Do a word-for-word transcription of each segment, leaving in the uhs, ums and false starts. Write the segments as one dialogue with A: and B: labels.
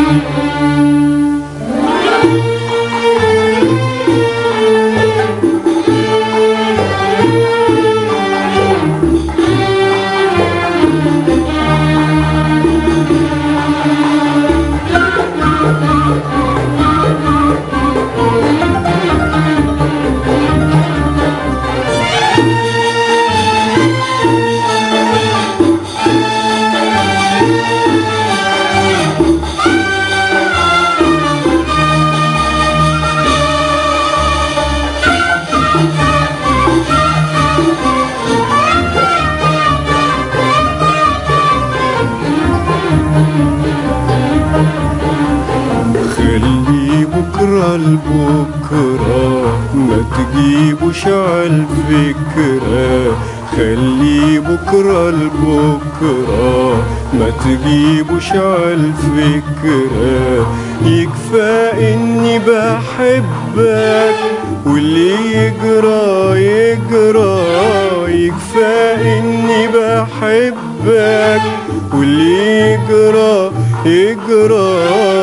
A: بكرة لبكرة ما تجيبوش عالفكرة، خلي بكرة لبكرة ما تجيبوش عالفكرة. يكفى اني بحبك واللي يجرى يجرى، يكفى اني بحبك واللي يجرى يجرى.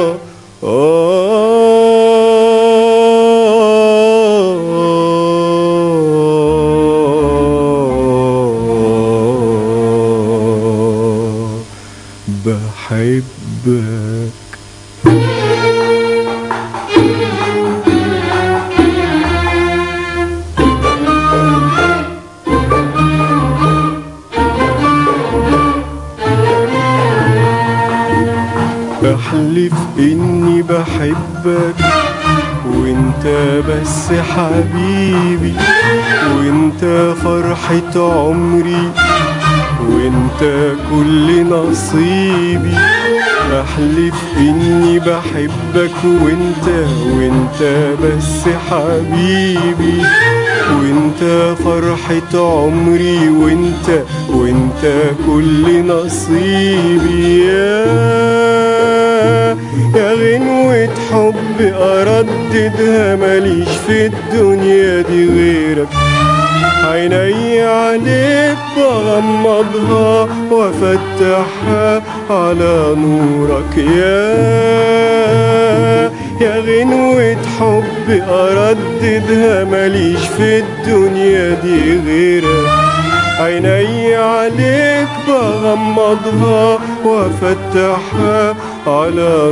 A: آه بحبك. احلف اني بحبك وانت بس حبيبي، وانت فرحة عمري وانت كل نصيبي. احلف اني بحبك وانت وانت بس حبيبي، وانت فرحة عمري وانت وانت كل نصيبي. يا يا غنوة حب ارددها ماليش في الدنيا دي غيرك، عيني عليك بغمضها وافتحها على نورك. يا يا غنوة حب ارددها ماليش في الدنيا دي غيرك، عيني عليك بغمضها وافتحها على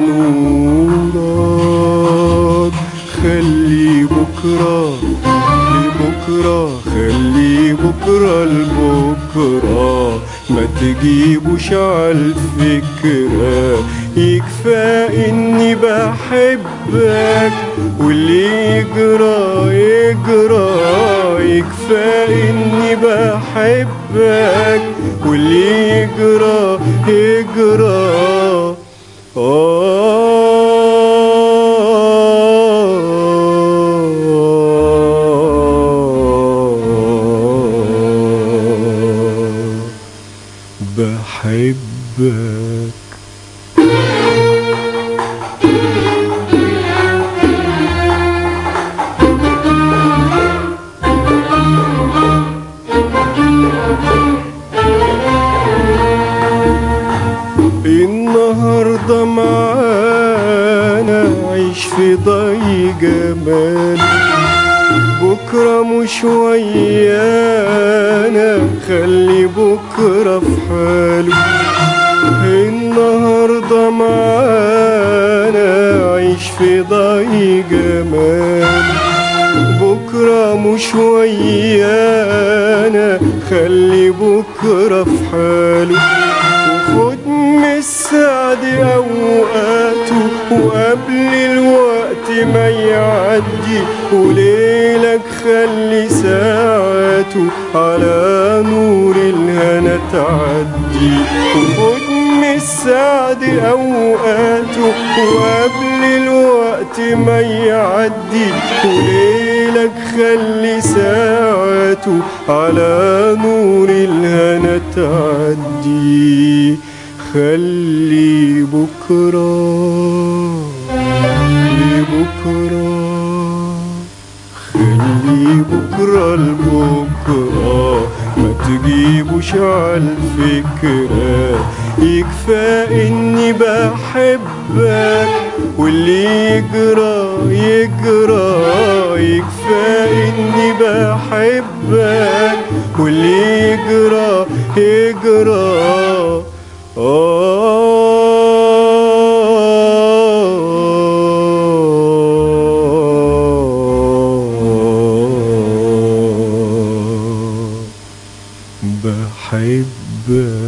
A: نورك. خلي بكرة لبكرة، خلي بكرة لبكرة ما تجيبوش عالفكرة. يكفى اني بحبك واللي يجرى يجرى، يكفى اني بحبك واللي يجرى يجرى. آه بحبك. النهاردة معانا عيش في ضي جمال، بكرة مش ويانا خلي بكرة في حاله. النهاردة معانا عيش في ضي جمال، بكرة مش ويانا خلي بكرة في حاله. وخد من السعد أوقاته وقبل الوقت ما يعدي، وليلك خلي ساعاته على نور الهنا تعدي. وخد من السعد أوقاته وقبل الوقت ما يعدي، وليلك خلي ساعاته على نور الهنا تعدي. خلي بكرة لبكرة، خلي بكرة لبكرة ما تجيبوش مش عالفكرة، يكفى اني بحبك واللي يجرى يجرى، يكفى اني بحبك واللي يجرى يجرى. آه بحبك.